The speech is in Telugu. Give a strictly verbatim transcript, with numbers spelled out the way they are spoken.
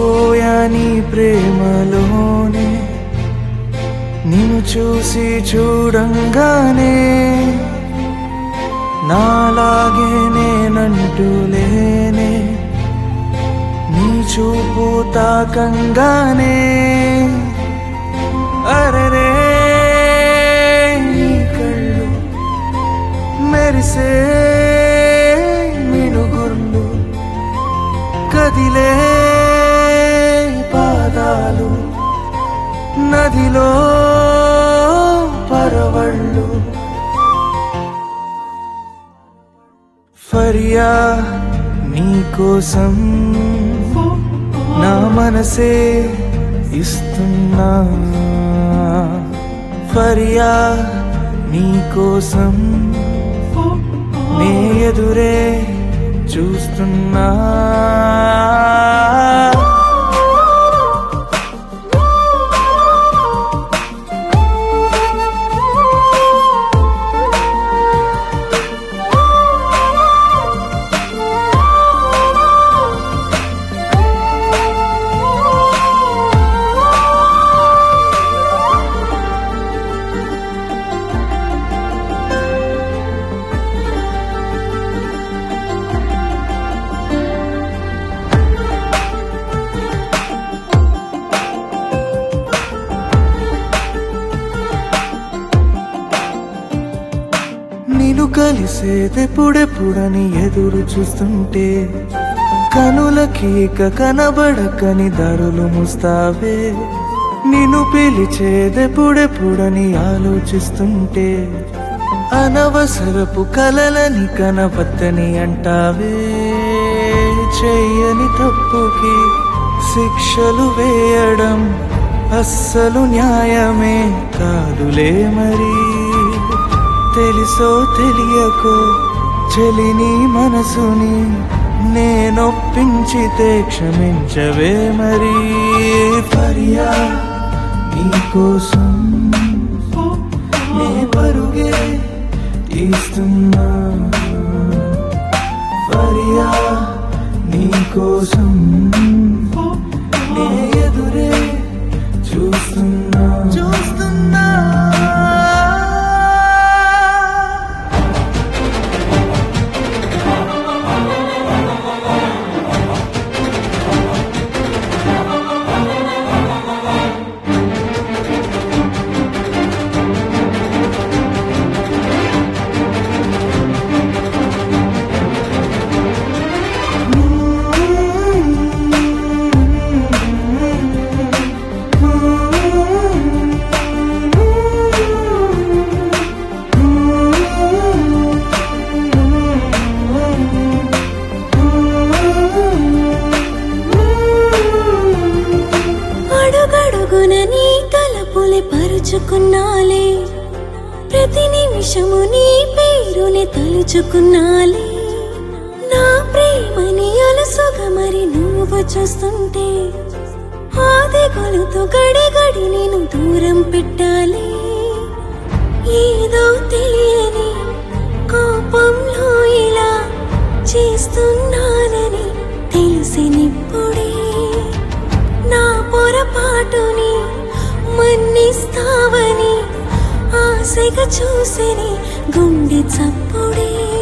పడిపోయా నీ ప్రేమలోనే నిన్ను చూసి చూడంగానే నాలాగే నేనంటూ లేనే నీ చూపు తాకంగానే అరెరే నీ కళ్ళు మెరిసే మినుగుర్లు కదిలే పాదాలు నదిలో పరవళ్ళు ఫరియా నీకోసం నా మనసే ఇస్తున్నా ఫరియా నీకోసం నే ఎదురే చూస్తున్నా నిన్ను కలిసేదెప్పుడెప్పుడని ఎదురు చూస్తుంటే కనులకి ఇక కనబడకని దారులు ముస్తావే నిన్ను పిలిచేదెప్పుడెప్పుడని ఆలోచిస్తుంటే అనవసరపు కలలని కనవద్దని అంటావే చెయ్యని తప్పుకి శిక్షలు వేయడం అస్సలు న్యాయమే కాదులే మరి తెలుసో తెలియకో చెలిని మనసుని నేనొప్పించితే క్షమించవే మరి ఫరియా నీకోసం నే పరుగే తీస్తున్నా ఫరియా నీకోసం నే ఎదురే చూస్తున్నా చూస్తున్నా నీ తలపులే పరుచుకున్నాలే ప్రతి నిమిషము నీ పేరుని తలుచుకున్నాలే నా ప్రేమని అలసుగా మరి నువ్వు చూస్తుంటే ఆది గొలుతో గడి గడి నేను దూరం పెట్టాలి ఏదో తెలియని కోపంలో ఇలా చేస్తున్నానని తెలిసినిప్పుడే నా పొరపాటుని మన్నిస్తావని ఆశగా చూసిని గుండె చప్పుడే